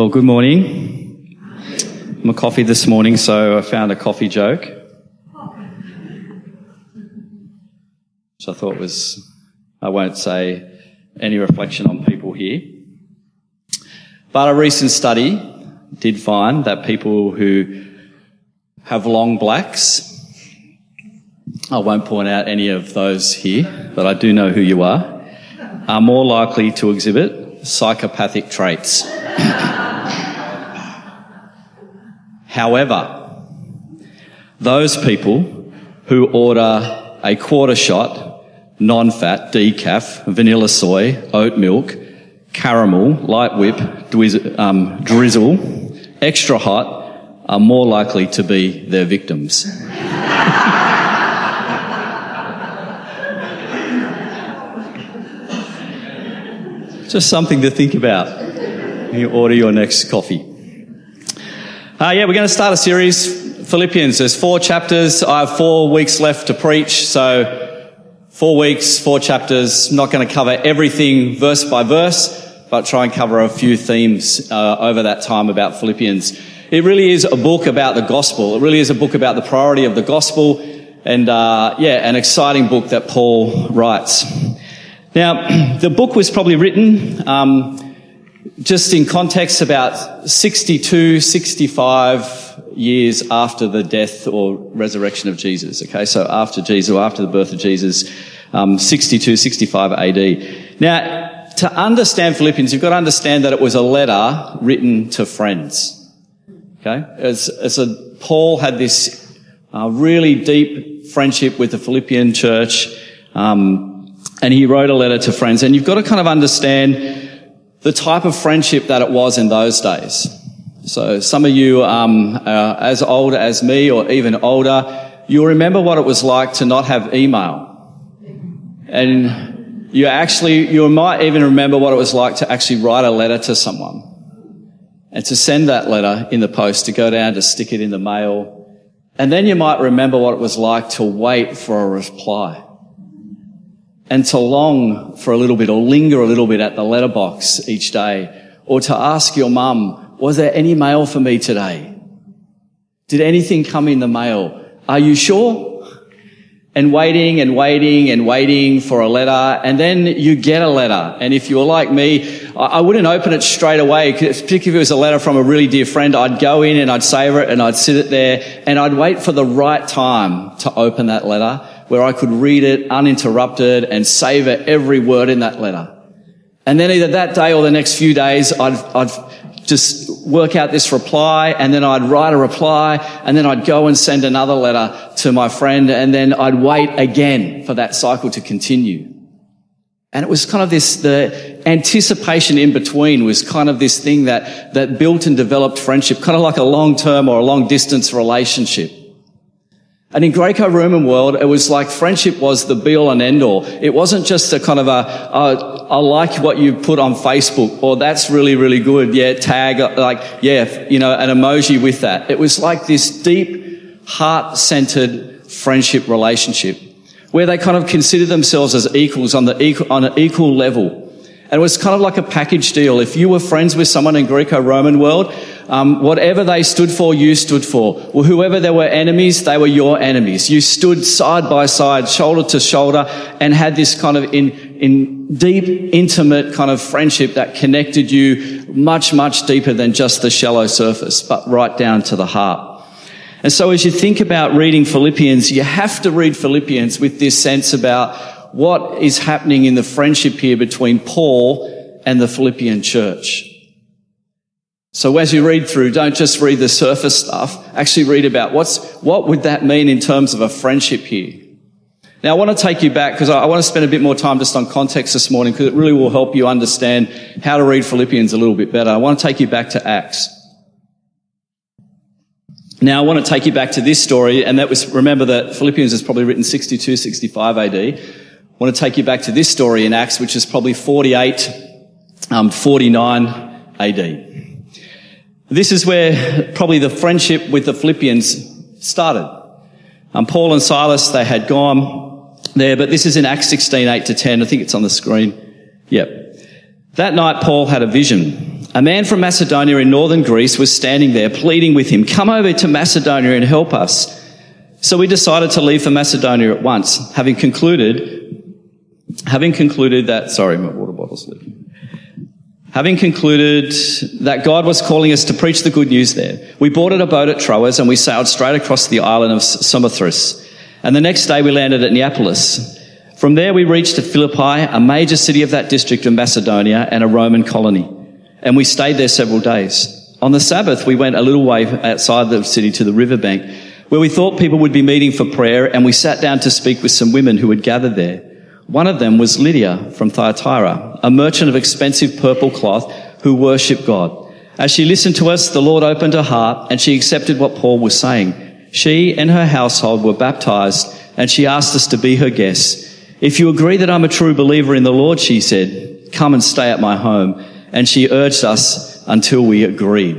Well, good morning. I'm a coffee this morning, so I found a coffee joke, which I thought was, I won't say any reflection on people here. But a recent study did find that people who have long blacks, I won't point out any of those here, but I do know who you are more likely to exhibit psychopathic traits. However, those people who order a quarter shot, non-fat, decaf, vanilla soy, oat milk, caramel, light whip, drizzle, extra hot, are more likely to be their victims. Just something to think about when you order your next coffee. We're going to start a series, Philippians. There's 4 chapters. I have 4 weeks left to preach, so 4 weeks, 4 chapters. I'm not going to cover everything verse by verse, but try and cover a few themes over that time about Philippians. It really is a book about the gospel. It really is a book about the priority of the gospel, and an exciting book that Paul writes. Now, the book was probably written just in context about 62, 65 years after the death or resurrection of Jesus. Okay, so after Jesus, or after the birth of Jesus, 62, 65 AD. Now, to understand Philippians, you've got to understand that it was a letter written to friends. Okay, Paul had this really deep friendship with the Philippian church, and he wrote a letter to friends. And you've got to kind of understand the type of friendship that it was in those days. So some of you as old as me or even older, you'll remember what it was like to not have email. And you might even remember what it was like to actually write a letter to someone and to send that letter in the post, to go down to stick it in the mail. And then you might remember what it was like to wait for a reply, and to long for a little bit or linger a little bit at the letterbox each day, or to ask your mum, was there any mail for me today? Did anything come in the mail? Are you sure? And waiting and waiting and waiting for a letter, and then you get a letter. And if you were like me, I wouldn't open it straight away, particularly if it was a letter from a really dear friend. I'd go in and I'd savor it and I'd sit it there and I'd wait for the right time to open that letter, where I could read it uninterrupted and savor every word in that letter. And then either that day or the next few days, I'd just work out this reply, and then I'd write a reply, and then I'd go and send another letter to my friend, and then I'd wait again for that cycle to continue. And it was kind of the anticipation in between was kind of this thing that built and developed friendship, kind of like a long-term or a long-distance relationship. And in Greco-Roman world, it was like friendship was the be-all and end-all. It wasn't just a kind of I like what you put on Facebook, or that's really, really good. Yeah, tag, an emoji with that. It was like this deep, heart-centered friendship relationship where they kind of considered themselves as equals on an equal level. And it was kind of like a package deal. If you were friends with someone in Greco-Roman world, whatever they stood for, you stood for. Well, whoever they were enemies, they were your enemies. You stood side by side, shoulder to shoulder, and had this kind of in deep, intimate kind of friendship that connected you much, much deeper than just the shallow surface, but right down to the heart. And so as you think about reading Philippians, you have to read Philippians with this sense about what is happening in the friendship here between Paul and the Philippian church. So as you read through, don't just read the surface stuff. Actually read about what would that mean in terms of a friendship here. Now I want to take you back, because I want to spend a bit more time just on context this morning, because it really will help you understand how to read Philippians a little bit better. I want to take you back to Acts. Now I want to take you back to this story, and remember that Philippians is probably written 62, 65 AD. I want to take you back to this story in Acts, which is probably 48, 49 AD. This is where probably the friendship with the Philippians started. Paul and Silas, they had gone there, but this is in Acts 16, 8 to 10. I think it's on the screen. Yep. That night Paul had a vision. A man from Macedonia in northern Greece was standing there pleading with him, "Come over to Macedonia and help us." So we decided to leave for Macedonia at once, having concluded that, sorry, my water bottle's leaking. Having concluded that God was calling us to preach the good news there, we boarded a boat at Troas and we sailed straight across the island of Samothrace. And the next day we landed at Neapolis. From there we reached Philippi, a major city of that district of Macedonia and a Roman colony. And we stayed there several days. On the Sabbath, we went a little way outside the city to the riverbank, where we thought people would be meeting for prayer, and we sat down to speak with some women who had gathered there. One of them was Lydia from Thyatira, a merchant of expensive purple cloth who worshipped God. As she listened to us, the Lord opened her heart and she accepted what Paul was saying. She and her household were baptized, and she asked us to be her guests. "If you agree that I'm a true believer in the Lord," she said, "come and stay at my home." And she urged us until we agreed.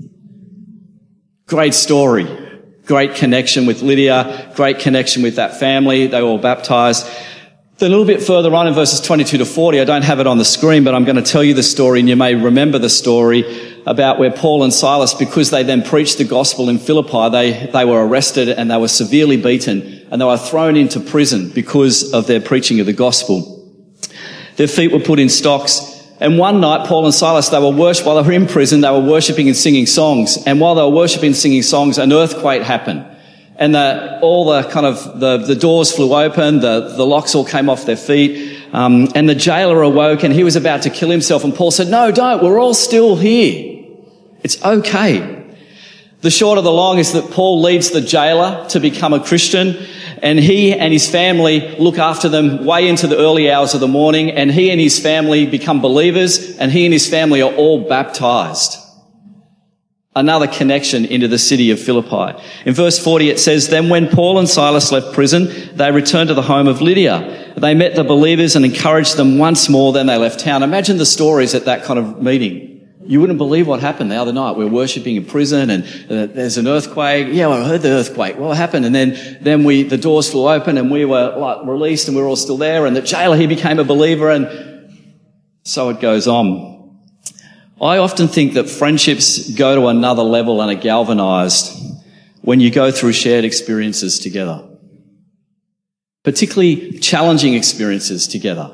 Great story. Great connection with Lydia. Great connection with that family. They were all baptized. Then a little bit further on in verses 22 to 40, I don't have it on the screen, but I'm going to tell you the story, and you may remember the story about where Paul and Silas, because they then preached the gospel in Philippi, they were arrested and they were severely beaten, and they were thrown into prison because of their preaching of the gospel. Their feet were put in stocks. And one night, Paul and Silas, while they were in prison, they were worshipping and singing songs. And while they were worshipping and singing songs, an earthquake happened. And the doors flew open, the locks all came off their feet, and the jailer awoke and he was about to kill himself. And Paul said, "No, don't, we're all still here. It's okay." The short of the long is that Paul leads the jailer to become a Christian, and he and his family look after them way into the early hours of the morning, and he and his family become believers, and he and his family are all baptized. Another connection into the city of Philippi. In verse 40 it says, "Then when Paul and Silas left prison, they returned to the home of Lydia. They met the believers and encouraged them once more, then they left town." Imagine the stories at that kind of meeting. You wouldn't believe what happened the other night. We were worshipping in prison and there's an earthquake. Yeah, well, I heard the earthquake. What happened? And then the doors flew open and we were released and we were all still there. And the jailer, he became a believer, and so it goes on. I often think that friendships go to another level and are galvanized when you go through shared experiences together, particularly challenging experiences together.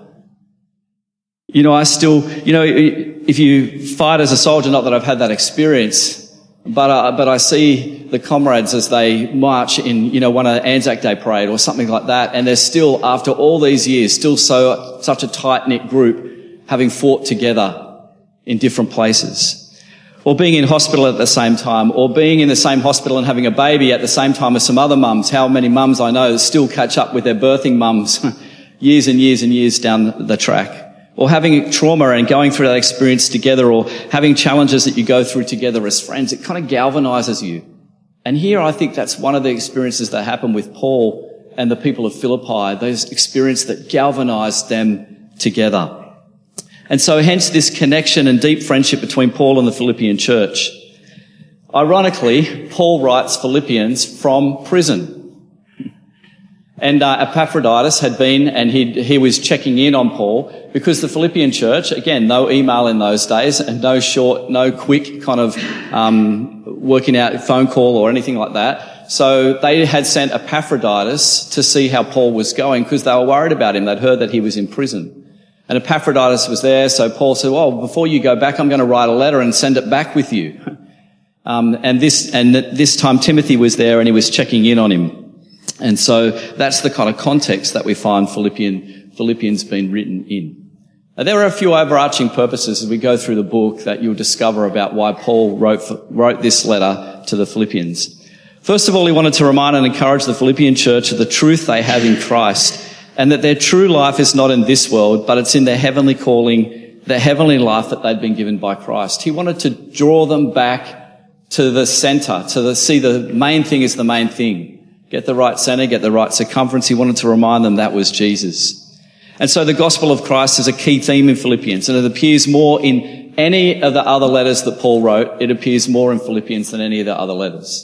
If you fight as a soldier, not that I've had that experience, but I see the comrades as they march in, one of Anzac Day parade or something like that, and they're still, after all these years, still such a tight-knit group, having fought together in different places. Or being in hospital at the same time, or being in the same hospital and having a baby at the same time as some other mums. How many mums I know still catch up with their birthing mums years and years and years down the track. Or having trauma and going through that experience together, or having challenges that you go through together as friends. It kind of galvanizes you. And here I think that's one of the experiences that happened with Paul and the people of Philippi, those experiences that galvanized them together. And so hence this connection and deep friendship between Paul and the Philippian church. Ironically, Paul writes Philippians from prison. And Epaphroditus had been, and he was checking in on Paul, because the Philippian church, again, no email in those days, and no quick kind of working out phone call or anything like that. So they had sent Epaphroditus to see how Paul was going, because they were worried about him. They'd heard that he was in prison. And Epaphroditus was there, so Paul said, "Well, before you go back, I'm going to write a letter and send it back with you." And this time Timothy was there and he was checking in on him. And so that's the kind of context that we find Philippians being written in. Now, there are a few overarching purposes as we go through the book that you'll discover about why Paul wrote this letter to the Philippians. First of all, he wanted to remind and encourage the Philippian church of the truth they have in Christ, and that their true life is not in this world, but it's in their heavenly calling, their heavenly life that they'd been given by Christ. He wanted to draw them back to the center, see the main thing is the main thing. Get the right center, get the right circumference. He wanted to remind them that was Jesus. And so the gospel of Christ is a key theme in Philippians, and it appears more in any of the other letters that Paul wrote. It appears more in Philippians than any of the other letters.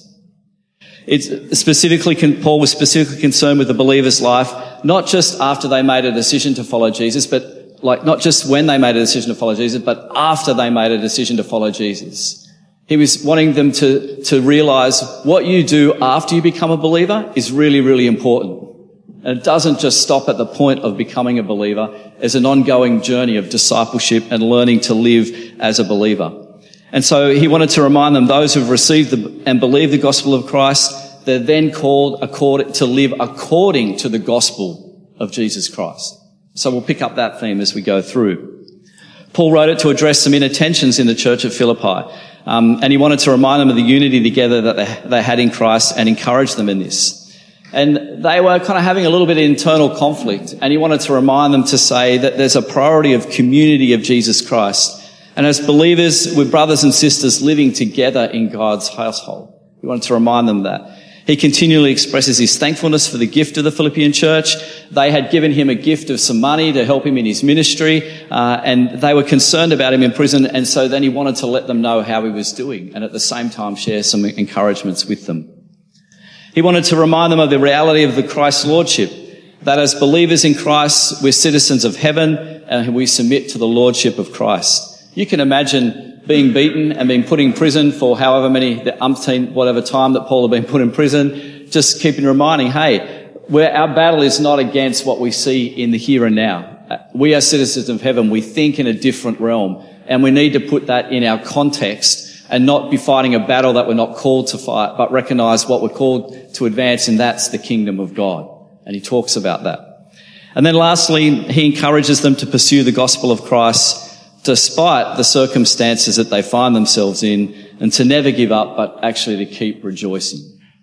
Paul was specifically concerned with the believer's life, not just after they made a decision to follow Jesus, but like not just when they made a decision to follow Jesus, but after they made a decision to follow Jesus. He was wanting them to realize what you do after you become a believer is really, really important. And it doesn't just stop at the point of becoming a believer. It's an ongoing journey of discipleship and learning to live as a believer. And so he wanted to remind them, those who've received and believed the gospel of Christ, they're then called to live according to the gospel of Jesus Christ. So we'll pick up that theme as we go through. Paul wrote it to address some inner tensions in the church of Philippi. And he wanted to remind them of the unity together that they had in Christ and encourage them in this. And they were kind of having a little bit of internal conflict, and he wanted to remind them to say that there's a priority of community of Jesus Christ. And as believers, we're brothers and sisters living together in God's household. He wanted to remind them that. He continually expresses his thankfulness for the gift of the Philippian church. They had given him a gift of some money to help him in his ministry, and they were concerned about him in prison, and so then he wanted to let them know how he was doing, and at the same time share some encouragements with them. He wanted to remind them of the reality of the Christ's lordship, that as believers in Christ, we're citizens of heaven, and we submit to the lordship of Christ. You can imagine being beaten and being put in prison for however many, the umpteen, whatever time that Paul had been put in prison, just keeping reminding, hey, our battle is not against what we see in the here and now. We are citizens of heaven. We think in a different realm, and we need to put that in our context and not be fighting a battle that we're not called to fight, but recognise what we're called to advance, and that's the kingdom of God. And he talks about that. And then lastly, he encourages them to pursue the gospel of Christ despite the circumstances that they find themselves in, and to never give up, but actually to keep rejoicing.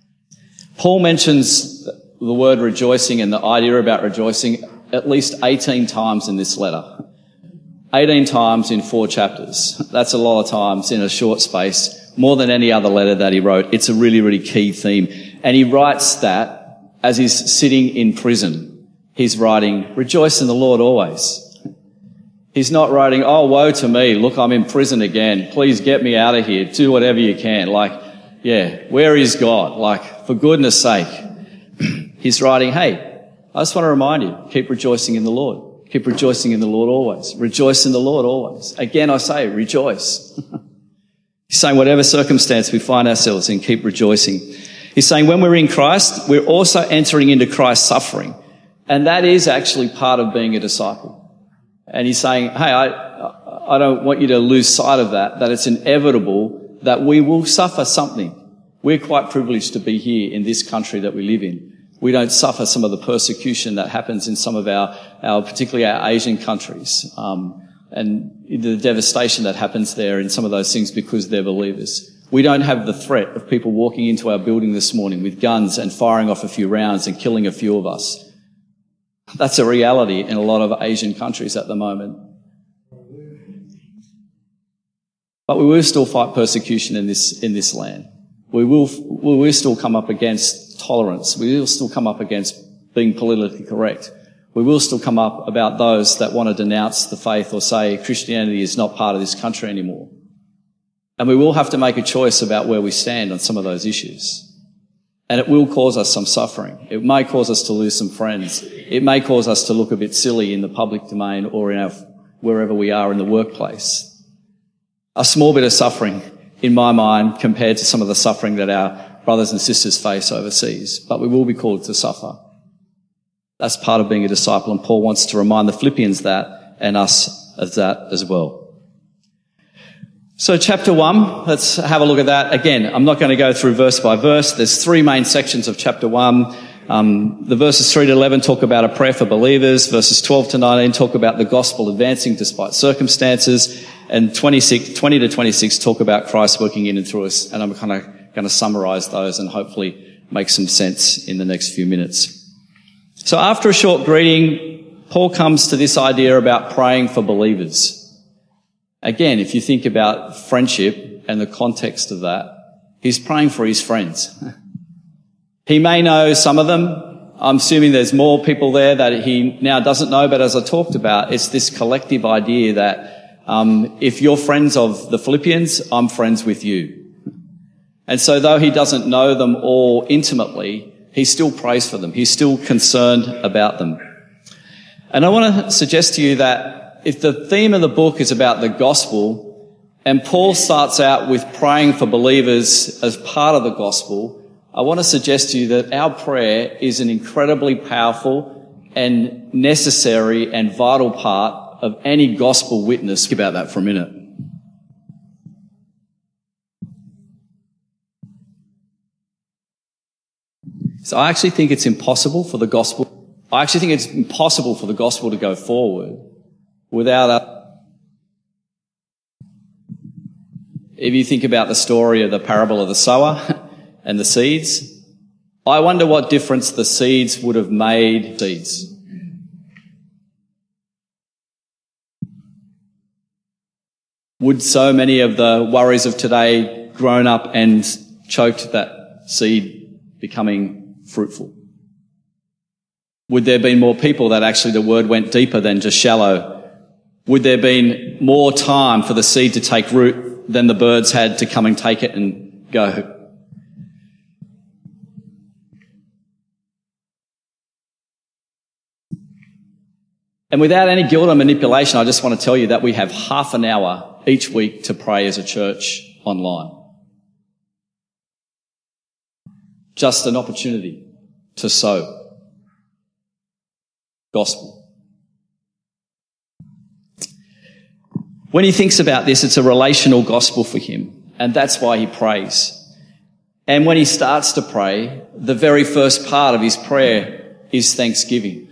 Paul mentions the word rejoicing and the idea about rejoicing at least 18 times in this letter. 18 times in 4 chapters. That's a lot of times in a short space, more than any other letter that he wrote. It's a really, really key theme. And he writes that as he's sitting in prison. He's writing, rejoice in the Lord always. He's not writing, oh, woe to me, look, I'm in prison again. Please get me out of here. Do whatever you can. Like, yeah, where is God? Like, for goodness sake. He's writing, hey, I just want to remind you, keep rejoicing in the Lord. Keep rejoicing in the Lord always. Rejoice in the Lord always. Again, I say, rejoice. He's saying whatever circumstance we find ourselves in, keep rejoicing. He's saying when we're in Christ, we're also entering into Christ's suffering. And that is actually part of being a disciple. And he's saying, hey, I don't want you to lose sight of that it's inevitable that we will suffer something. We're quite privileged to be here in this country that we live in. We don't suffer some of the persecution that happens in some of our particularly our Asian countries, and the devastation that happens there in some of those things because they're believers. We don't have the threat of people walking into our building this morning with guns and firing off a few rounds and killing a few of us. That's a reality in a lot of Asian countries at the moment. But we will still fight persecution in this land. We will still come up against tolerance. We will still come up against being politically correct. We will still come up about those that want to denounce the faith or say Christianity is not part of this country anymore. And we will have to make a choice about where we stand on some of those issues. And it will cause us some suffering. It may cause us to lose some friends. It may cause us to look a bit silly in the public domain or in wherever we are in the workplace. A small bit of suffering, in my mind, compared to some of the suffering that our brothers and sisters face overseas. But we will be called to suffer. That's part of being a disciple, and Paul wants to remind the Philippians that, and us of that as well. So chapter 1, let's have a look at that. Again, I'm not going to go through verse by verse. There's 3 main sections of chapter 1. The verses 3 to 11 talk about a prayer for believers. Verses 12 to 19 talk about the gospel advancing despite circumstances. And 20 to 26 talk about Christ working in and through us. And I'm kind of going to summarize those and hopefully make some sense in the next few minutes. So after a short greeting, Paul comes to this idea about praying for believers. Again, if you think about friendship and the context of that, he's praying for his friends. He may know some of them. I'm assuming there's more people there that he now doesn't know, but as I talked about, it's this collective idea that if you're friends of the Philippians, I'm friends with you. And so though he doesn't know them all intimately, he still prays for them. He's still concerned about them. And I want to suggest to you that if the theme of the book is about the gospel, and Paul starts out with praying for believers as part of the gospel, I want to suggest to you that our prayer is an incredibly powerful and necessary and vital part of any gospel witness. Think about that for a minute. So I actually think it's impossible for the gospel to go forward without If you think about the story of the parable of the sower and the seeds, I wonder what difference the seeds would have made. Would so many of the worries of today grown up and choked that seed becoming fruitful? Would there have been more people that actually the word went deeper than just shallow? Would there have been more time for the seed to take root than the birds had to come and take it and go? And without any guilt or manipulation, I just want to tell you that we have half an hour each week to pray as a church online. Just an opportunity to sow gospel. When he thinks about this, it's a relational gospel for him, and that's why he prays. And when he starts to pray, the very first part of his prayer is thanksgiving.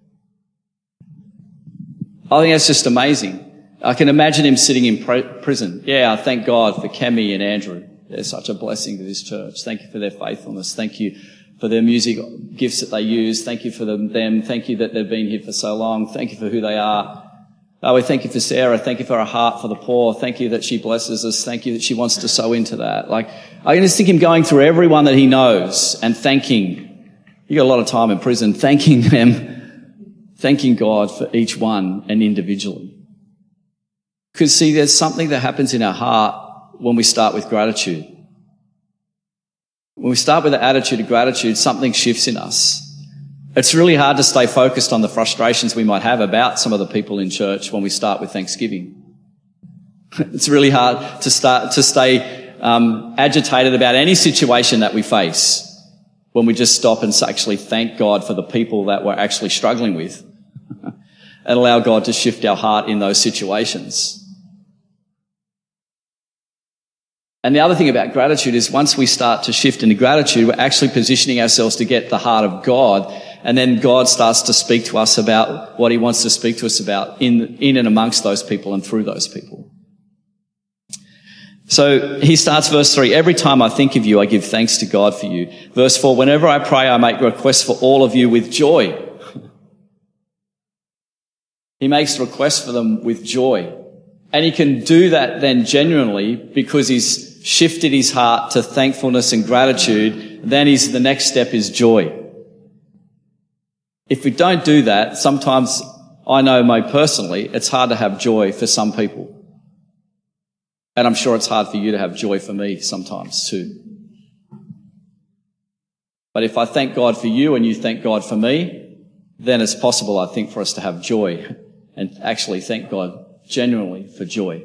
I think that's just amazing. I can imagine him sitting in prison. Yeah, I thank God for Kemi and Andrew. They're such a blessing to this church. Thank you for their faithfulness. Thank you for their music gifts that they use. Thank you for them. Thank you that they've been here for so long. Thank you for who they are. Oh, we thank you for Sarah. Thank you for her heart for the poor. Thank you that she blesses us. Thank you that she wants to sow into that. Like, I can just think him going through everyone that he knows and thanking. You got a lot of time in prison, thanking them, thanking God for each one and individually. Because see, there's something that happens in our heart when we start with gratitude. When we start with the attitude of gratitude, something shifts in us. It's really hard to stay focused on the frustrations we might have about some of the people in church when we start with thanksgiving. It's really hard to stay agitated about any situation that we face when we just stop and actually thank God for the people that we're actually struggling with and allow God to shift our heart in those situations. And the other thing about gratitude is once we start to shift into gratitude, we're actually positioning ourselves to get the heart of God, and then God starts to speak to us about what he wants to speak to us about in and amongst those people and through those people. So he starts verse 3, every time I think of you, I give thanks to God for you. Verse 4, whenever I pray, I make requests for all of you with joy. He makes requests for them with joy. And he can do that then genuinely because he's shifted his heart to thankfulness and gratitude. Then the next step is joy. If we don't do that, sometimes I know personally, it's hard to have joy for some people. And I'm sure it's hard for you to have joy for me sometimes too. But if I thank God for you and you thank God for me, then it's possible, I think, for us to have joy and actually thank God genuinely for joy.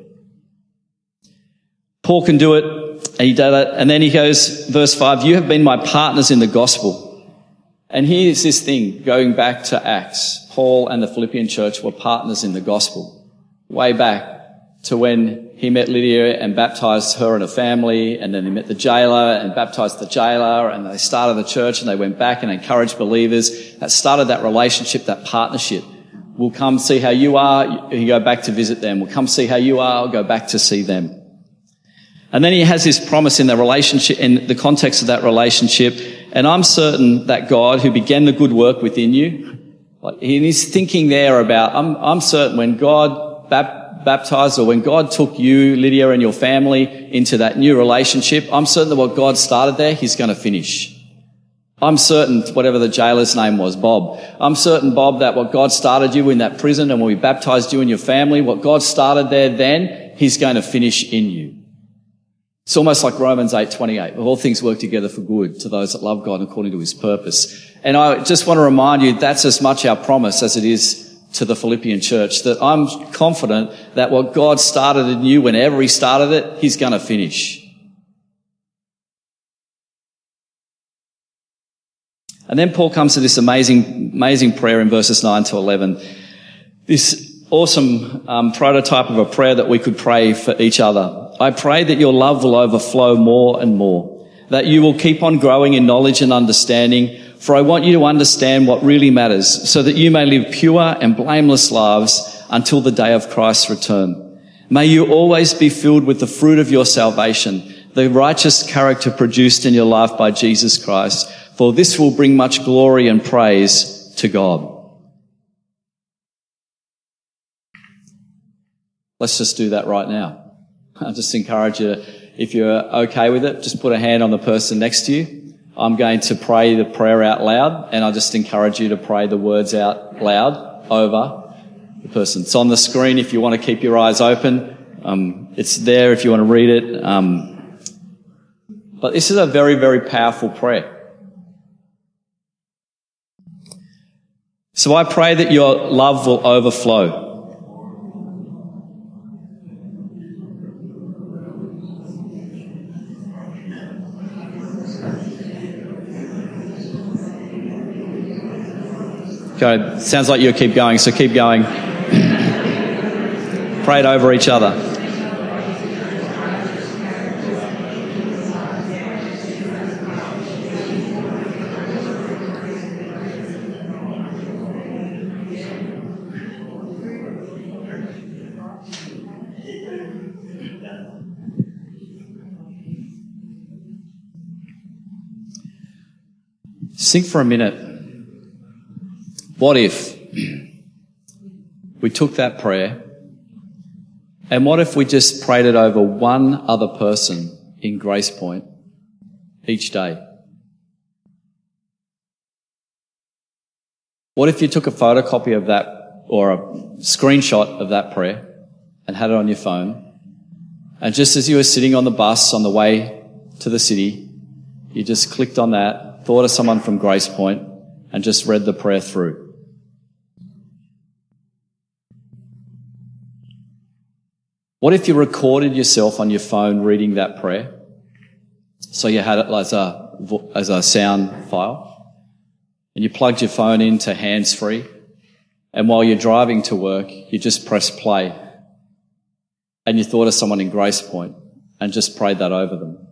Paul can do it, and he did it. And then he goes, verse 5, you have been my partners in the gospel. And here's this thing, going back to Acts. Paul and the Philippian church were partners in the gospel. Way back to when he met Lydia and baptized her and her family, and then he met the jailer and baptized the jailer, and they started the church and they went back and encouraged believers. That started that relationship, that partnership. We'll come see how you are, you go back to visit them. We'll come see how you are, I'll go back to see them. And then he has this promise in the relationship, in the context of that relationship, and I'm certain that God, who began the good work within you, like he's thinking there about, I'm certain when God baptized, or when God took you, Lydia, and your family into that new relationship, I'm certain that what God started there, he's going to finish. I'm certain, whatever the jailer's name was, Bob, I'm certain, Bob, that what God started you in that prison and when we baptized you and your family, what God started there then, he's going to finish in you. It's almost like Romans 8:28. All things work together for good to those that love God according to his purpose. And I just want to remind you, that's as much our promise as it is to the Philippian church, that I'm confident that what God started in you, whenever he started it, he's going to finish. And then Paul comes to this amazing prayer in verses 9 to 11. This awesome prototype of a prayer that we could pray for each other. I pray that your love will overflow more and more, that you will keep on growing in knowledge and understanding, for I want you to understand what really matters, so that you may live pure and blameless lives until the day of Christ's return. May you always be filled with the fruit of your salvation, the righteous character produced in your life by Jesus Christ, for this will bring much glory and praise to God. Let's just do that right now. I just encourage you, if you're okay with it, just put a hand on the person next to you. I'm going to pray the prayer out loud, and I just encourage you to pray the words out loud over the person. It's on the screen if you want to keep your eyes open. It's there if you want to read it. But this is a very, very powerful prayer. So I pray that your love will overflow. Okay, sounds like you'll keep going, so keep going. Pray it over each other. Think for a minute. What if we took that prayer, and what if we just prayed it over one other person in Grace Point each day? What if you took a photocopy of that or a screenshot of that prayer and had it on your phone, and just as you were sitting on the bus on the way to the city, you just clicked on that, thought of someone from Grace Point, and just read the prayer through? What if you recorded yourself on your phone reading that prayer? So you had it as a sound file, and you plugged your phone into hands-free, and while you're driving to work, you just press play, and you thought of someone in Grace Point and just prayed that over them.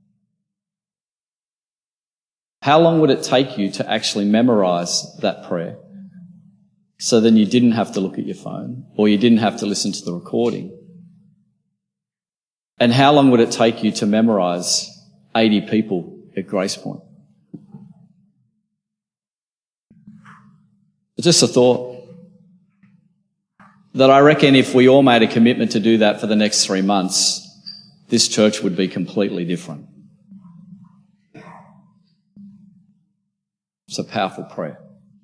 How long would it take you to actually memorize that prayer? So then you didn't have to look at your phone, or you didn't have to listen to the recording. And how long would it take you to memorize 80 people at Grace Point? Just a thought that I reckon if we all made a commitment to do that for the next 3 months, this church would be completely different. It's a powerful prayer.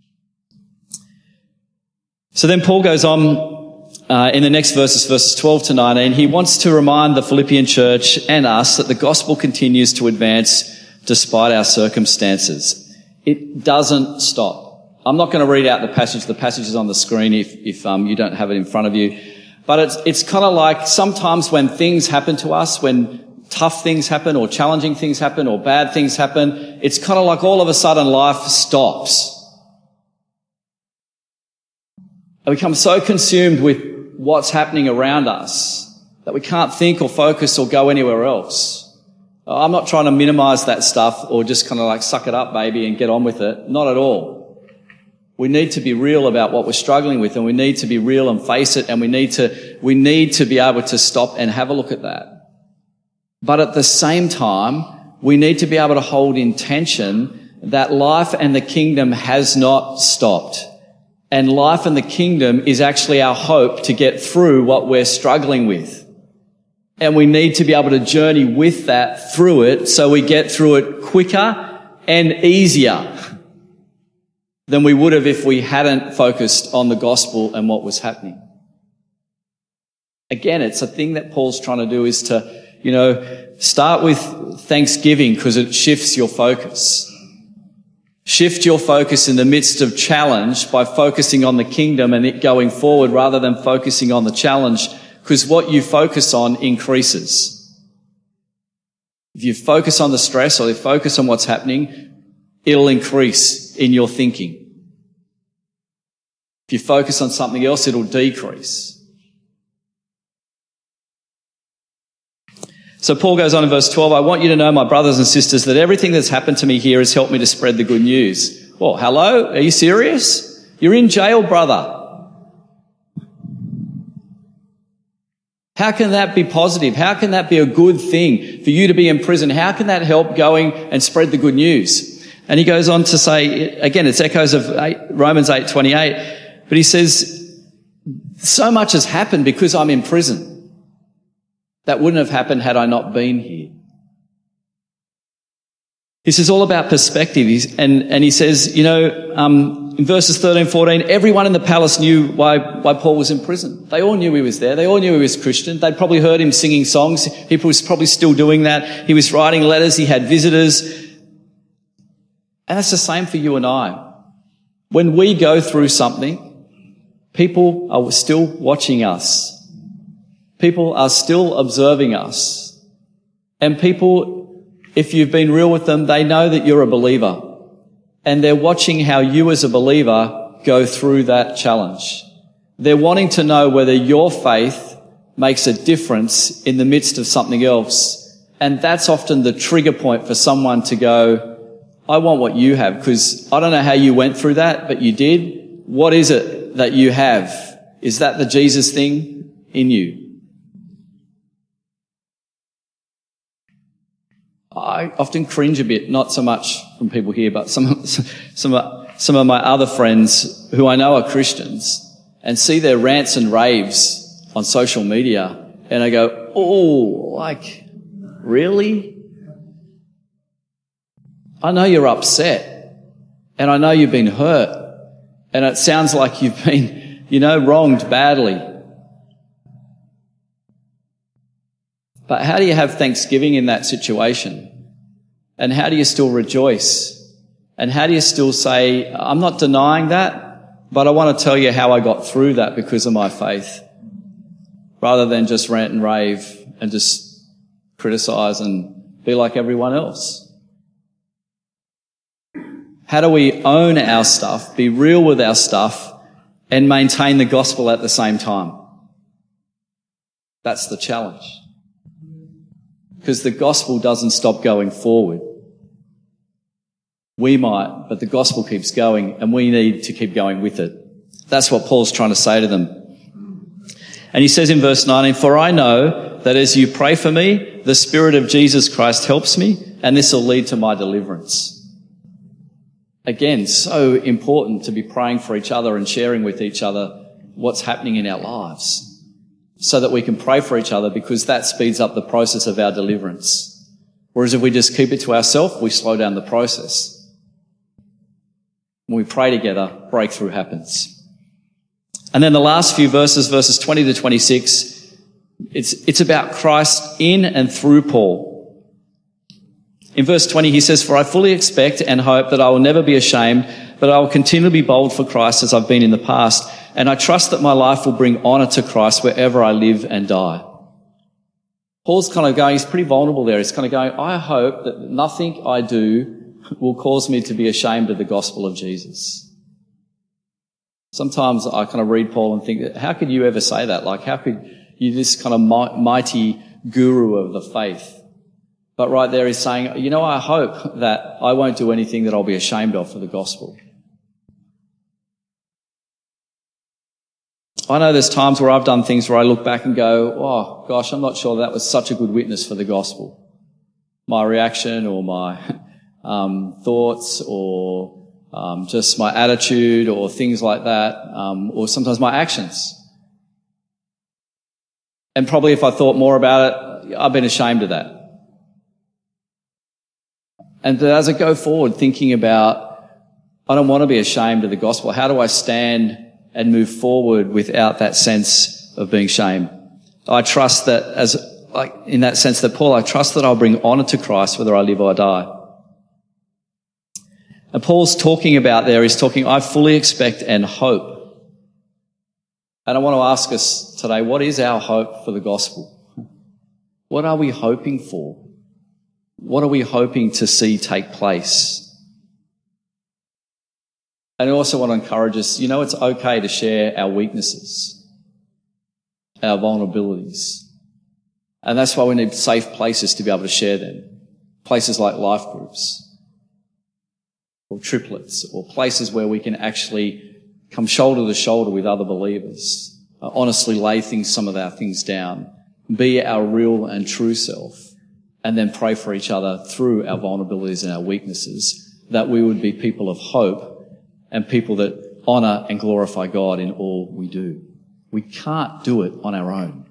So then Paul goes on in the next verses 12 to 19. He wants to remind the Philippian church and us that the gospel continues to advance despite our circumstances. It doesn't stop. I'm not going to read out the passage. The passage is on the screen if you don't have it in front of you. But it's kind of like sometimes when things happen to us, when tough things happen or challenging things happen or bad things happen, it's kind of like all of a sudden life stops. And we become so consumed with what's happening around us that we can't think or focus or go anywhere else. I'm not trying to minimize that stuff or just kind of like suck it up, baby, and get on with it. Not at all. We need to be real about what we're struggling with, and we need to be real and face it, and we need to be able to stop and have a look at that. But at the same time, we need to be able to hold in tension that life and the kingdom has not stopped. And life and the kingdom is actually our hope to get through what we're struggling with. And we need to be able to journey with that through it so we get through it quicker and easier than we would have if we hadn't focused on the gospel and what was happening. Again, it's a thing that Paul's trying to do is to, start with thanksgiving because it shifts your focus. Shift your focus in the midst of challenge by focusing on the kingdom and it going forward rather than focusing on the challenge, because what you focus on increases. If you focus on the stress or you focus on what's happening, it'll increase in your thinking. If you focus on something else, it'll decrease. So Paul goes on in verse 12, I want you to know, my brothers and sisters, that everything that's happened to me here has helped me to spread the good news. Well, hello? Are you serious? You're in jail, brother. How can that be positive? How can that be a good thing for you to be in prison? How can that help going and spread the good news? And he goes on to say, again, it's echoes of Romans 8:28, but he says, so much has happened because I'm in prison. That wouldn't have happened had I not been here. This is all about perspective. And he says, in verses 13, 14, everyone in the palace knew why Paul was in prison. They all knew he was there. They all knew he was Christian. They'd probably heard him singing songs. He was probably still doing that. He was writing letters. He had visitors. And that's the same for you and I. When we go through something, people are still watching us. People are still observing us. And people, if you've been real with them, they know that you're a believer. And they're watching how you as a believer go through that challenge. They're wanting to know whether your faith makes a difference in the midst of something else. And that's often the trigger point for someone to go, I want what you have, because I don't know how you went through that, but you did. What is it that you have? Is that the Jesus thing in you? I often cringe a bit, not so much from people here, but some of my other friends who I know are Christians and see their rants and raves on social media, and I go, really? I know you're upset, and I know you've been hurt, and it sounds like you've been, wronged badly. But how do you have thanksgiving in that situation? And how do you still rejoice? And how do you still say, I'm not denying that, but I want to tell you how I got through that because of my faith, rather than just rant and rave and just criticize and be like everyone else? How do we own our stuff, be real with our stuff, and maintain the gospel at the same time? That's the challenge. Because the gospel doesn't stop going forward. We might, but the gospel keeps going, and we need to keep going with it. That's what Paul's trying to say to them. And he says in verse 19, for I know that as you pray for me, the Spirit of Jesus Christ helps me, and this will lead to my deliverance. Again, so important to be praying for each other and sharing with each other what's happening in our lives, so that we can pray for each other, because that speeds up the process of our deliverance. Whereas if we just keep it to ourselves, we slow down the process. When we pray together, breakthrough happens. And then the last few verses 20 to 26, it's about Christ in and through Paul. In verse 20, he says, for I fully expect and hope that I will never be ashamed, but I will continue to be bold for Christ as I've been in the past. And I trust that my life will bring honour to Christ wherever I live and die. Paul's kind of going, he's pretty vulnerable there. He's kind of going, I hope that nothing I do will cause me to be ashamed of the gospel of Jesus. Sometimes I kind of read Paul and think, how could you ever say that? Like, how could you, this kind of mighty guru of the faith? But right there he's saying, I hope that I won't do anything that I'll be ashamed of for the gospel. I know there's times where I've done things where I look back and go, oh gosh, I'm not sure that was such a good witness for the gospel. My reaction or my thoughts or just my attitude or things like that, or sometimes my actions. And probably if I thought more about it, I've been ashamed of that. And as I go forward thinking about, I don't want to be ashamed of the gospel. How do I stand and move forward without that sense of being shamed? I trust that in that sense that Paul, I trust that I'll bring honour to Christ whether I live or die. And Paul's talking about there, he's talking, I fully expect and hope. And I want to ask us today, what is our hope for the gospel? What are we hoping for? What are we hoping to see take place? And I also want to encourage us, it's okay to share our weaknesses, our vulnerabilities. And that's why we need safe places to be able to share them. Places like life groups or triplets, or places where we can actually come shoulder to shoulder with other believers, honestly lay some of our things down, be our real and true self, and then pray for each other through our vulnerabilities and our weaknesses, that we would be people of hope and people that honour and glorify God in all we do. We can't do it on our own.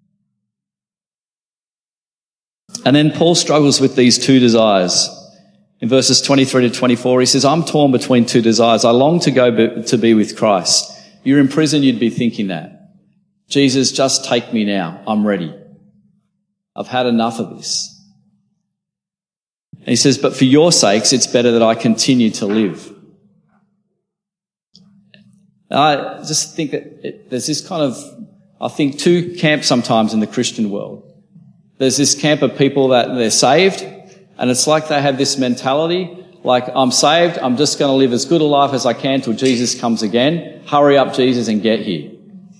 And then Paul struggles with these two desires. In verses 23 to 24, he says, I'm torn between two desires. I long to go to be with Christ. You're in prison, you'd be thinking that. Jesus, just take me now. I'm ready. I've had enough of this. And he says, but for your sakes, it's better that I continue to live. I just think that there's this kind of, two camps sometimes in the Christian world. There's this camp of people that they're saved, and it's like they have this mentality, like, I'm saved, I'm just going to live as good a life as I can till Jesus comes again. Hurry up, Jesus, and get here.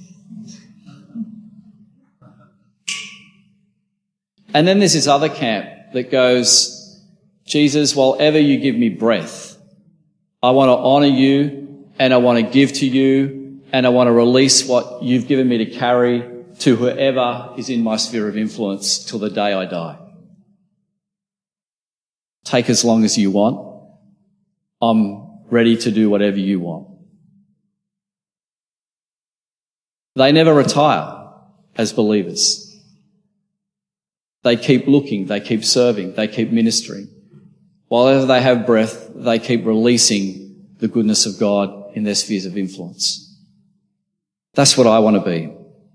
And then there's this other camp that goes, Jesus, while ever you give me breath, I want to honour you, and I want to give to you, and I want to release what you've given me to carry to whoever is in my sphere of influence till the day I die. Take as long as you want. I'm ready to do whatever you want. They never retire as believers. They keep looking, they keep serving, they keep ministering. While they have breath, they keep releasing the goodness of God in their spheres of influence. That's what I want to be.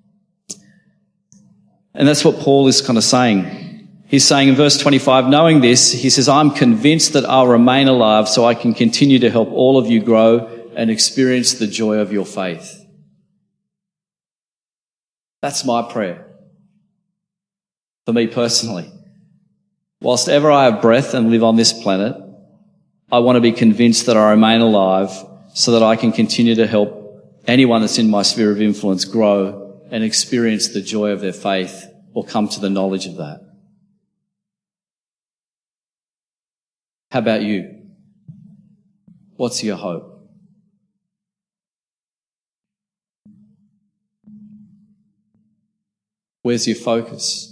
And that's what Paul is kind of saying. He's saying in verse 25, knowing this, he says, I'm convinced that I'll remain alive so I can continue to help all of you grow and experience the joy of your faith. That's my prayer. For me personally. Whilst ever I have breath and live on this planet, I want to be convinced that I remain alive so that I can continue to help anyone that's in my sphere of influence grow and experience the joy of their faith or come to the knowledge of that. How about you? What's your hope? Where's your focus?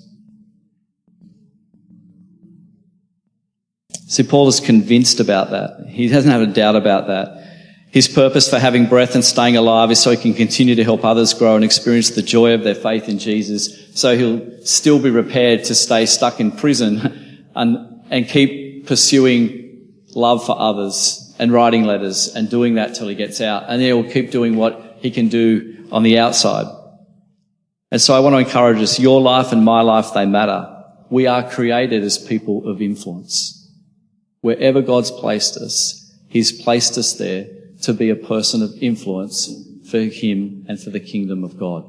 See, Paul is convinced about that. He doesn't have a doubt about that. His purpose for having breath and staying alive is so he can continue to help others grow and experience the joy of their faith in Jesus, so he'll still be prepared to stay stuck in prison and keep pursuing love for others and writing letters and doing that till he gets out. And he'll keep doing what he can do on the outside. And so I want to encourage us, your life and my life, they matter. We are created as people of influence. Wherever God's placed us, he's placed us there to be a person of influence for him and for the kingdom of God.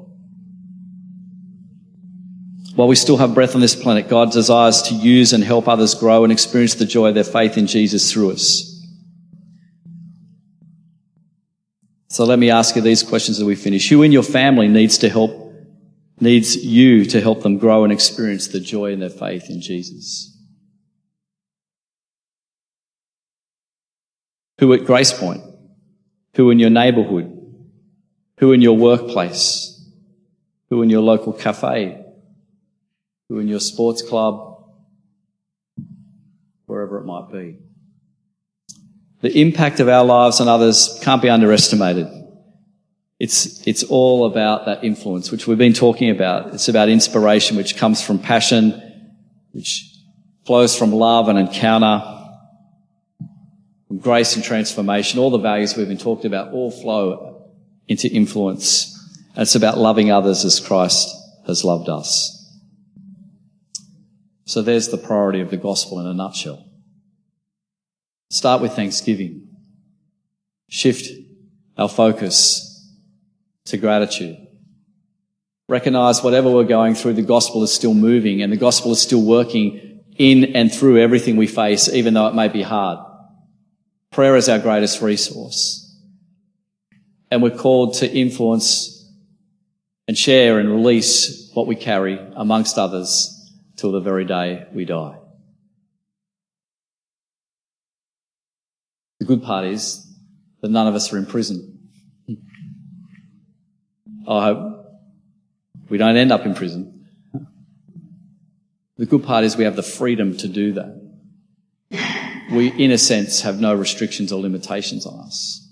While we still have breath on this planet, God desires to use and help others grow and experience the joy of their faith in Jesus through us. So let me ask you these questions as we finish. Who in your family needs you to help them grow and experience the joy in their faith in Jesus? Who at Grace Point? Who in your neighbourhood? Who in your workplace? Who in your local cafe? Who in your sports club? Wherever it might be. The impact of our lives on others can't be underestimated. It's all about that influence, which we've been talking about. It's about inspiration, which comes from passion, which flows from love and encounter, from grace and transformation. All the values we've been talking about all flow into influence. And it's about loving others as Christ has loved us. So there's the priority of the gospel in a nutshell. It's start with thanksgiving. Shift our focus to gratitude. Recognise whatever we're going through, the gospel is still moving and the gospel is still working in and through everything we face, even though it may be hard. Prayer is our greatest resource. And we're called to influence and share and release what we carry amongst others till the very day we die. The good part is that none of us are in prison. I hope we don't end up in prison. The good part is we have the freedom to do that. We, in a sense, have no restrictions or limitations on us.